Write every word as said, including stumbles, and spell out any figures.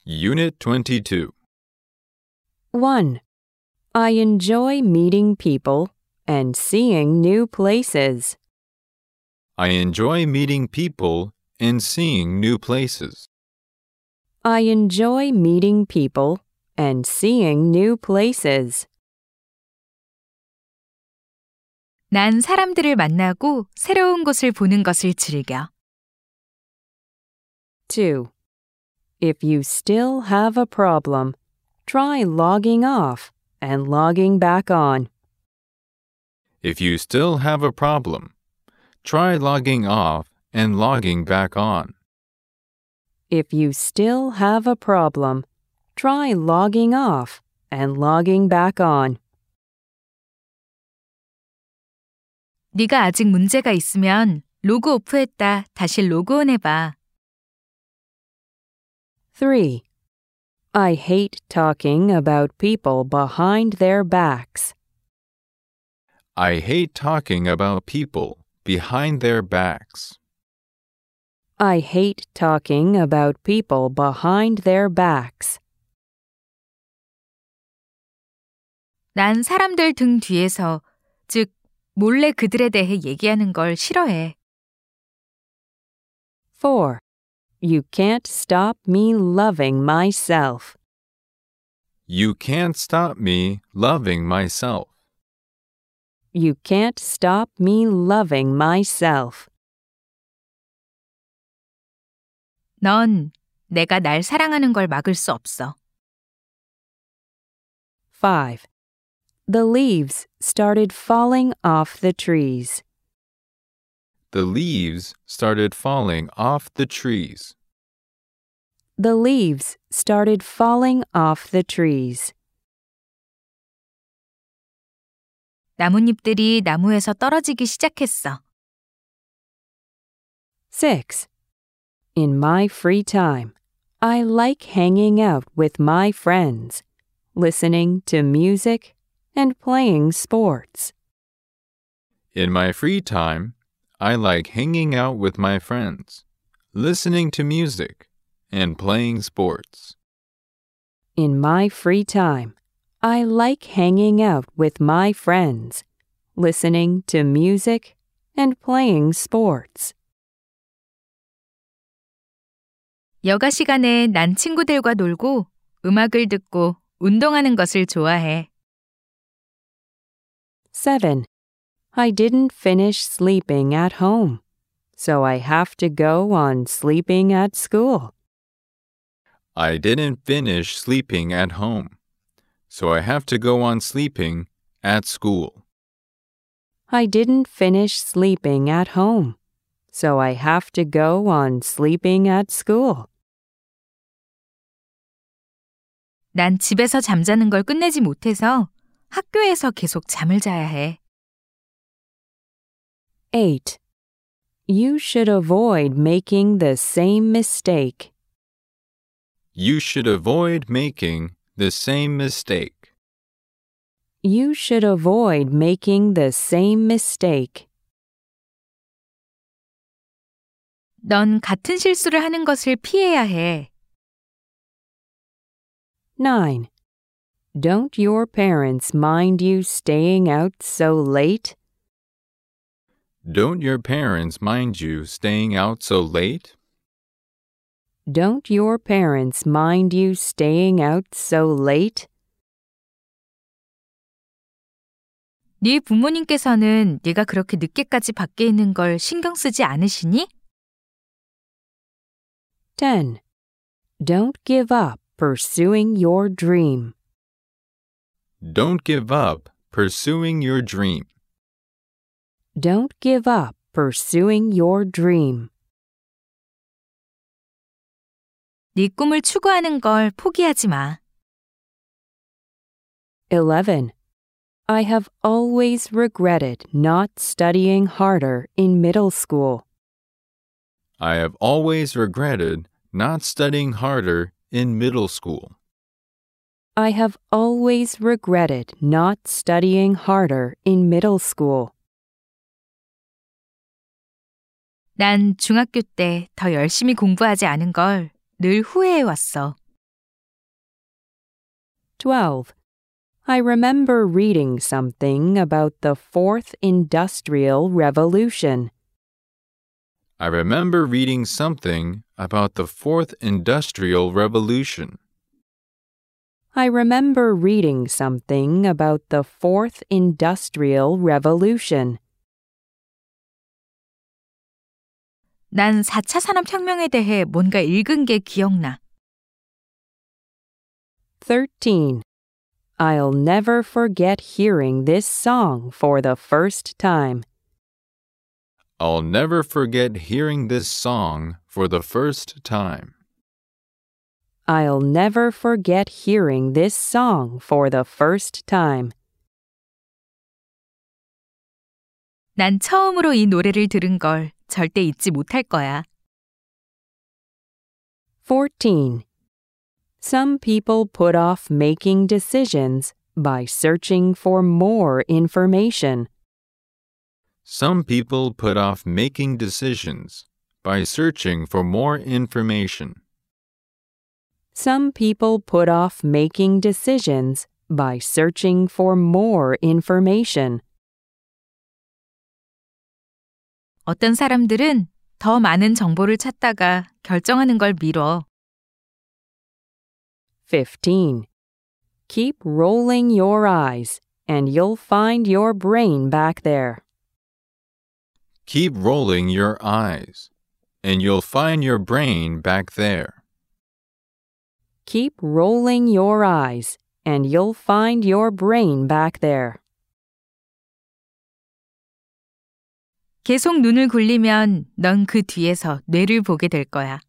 Unit twenty-two. one. I enjoy meeting people and seeing new places. I enjoy meeting people and seeing new places. I enjoy meeting people and seeing new places. 난 사람들을 만나고 새로운 곳을 보는 것을 즐겨. two. If you still have a problem, try logging off and logging back on. If you still have a problem, try logging off and logging back on. If you still have a problem, try logging off and logging back on. 네가 아직 문제가 있으면 로그 오프했다 다시 로그온 해봐. three. I hate talking about people behind their backs. I hate talking about people behind their backs. I hate talking about people behind their backs. 난 사람들 등 뒤에서, 즉 몰래 그들에 대해 얘기하는 걸 싫어해. four. You can't stop me loving myself. You can't stop me loving myself. You can't stop me loving myself. 넌 내가 날 사랑하는 걸 막을 수 없어. five. The leaves started falling off the trees. The leaves started falling off the trees. The leaves started falling off the trees. 나뭇잎들이 나무에서 떨어지기 시작했어. six. In my free time, I like hanging out with my friends, listening to music and playing sports. In my free time, I like hanging out with my friends, listening to music, and playing sports. In my free time, I like hanging out with my friends, listening to music and playing sports. 여가 시간에 난 친구들과 놀고 음악을 듣고 운동하는 것을 좋아해. seven. I didn't finish sleeping at home, so I have to go on sleeping at school. I didn't finish sleeping at home, so I have to go on sleeping at school. I didn't finish sleeping at home, so I have to go on sleeping at school. 난 집에서 잠자는 걸 끝내지 못해서 학교에서 계속 잠을 자야 해. eight. You should avoid making the same mistake. You should avoid making the same mistake. You should avoid making the same mistake. 넌 같은 실수를 하는 것을 피해야 해. nine. Don't your parents mind you staying out so late? Don't your parents mind you staying out so late? Don't your parents mind you staying out so late? 네 부모님께서는 네가 그렇게 늦게까지 밖에 있는 걸 신경 쓰지 않으시니? ten. Don't give up pursuing your dream. Don't give up pursuing your dream. Don't give up pursuing your dream. 네 꿈을 추구하는 걸 포기하지 마. eleven. I have always regretted not studying harder in middle school. I have always regretted not studying harder in middle school. I have always regretted not studying harder in middle school. 난 중학교 때 더 열심히 공부하지 않은 걸 늘 후회해왔어. twelve. I remember reading something about the Fourth Industrial Revolution. I remember reading something about the Fourth Industrial Revolution. I remember reading something about the Fourth Industrial Revolution. 난 사 차 산업혁명에 대해 뭔가 읽은 게 기억나. thirteen. I'll never forget hearing this song for the first time. I'll never forget hearing this song for the first time. I'll never forget hearing this song for the first time. 난 처음으로 이 노래를 들은 걸 절대 잊지 못할 거야. fourteen. Some people put off making decisions by searching for more information. Some people put off making decisions by searching for more information. Some people put off making decisions by searching for more information. 어떤 사람들은 더 많은 정보를 찾다가 결정하는 걸 미뤄. fifteen. Keep rolling your eyes and you'll find your brain back there. Keep rolling your eyes, and you'll find your brain back there. Keep rolling your eyes and you'll find your brain back there. 계속 눈을 굴리면 넌 그 뒤에서 뇌를 보게 될 거야.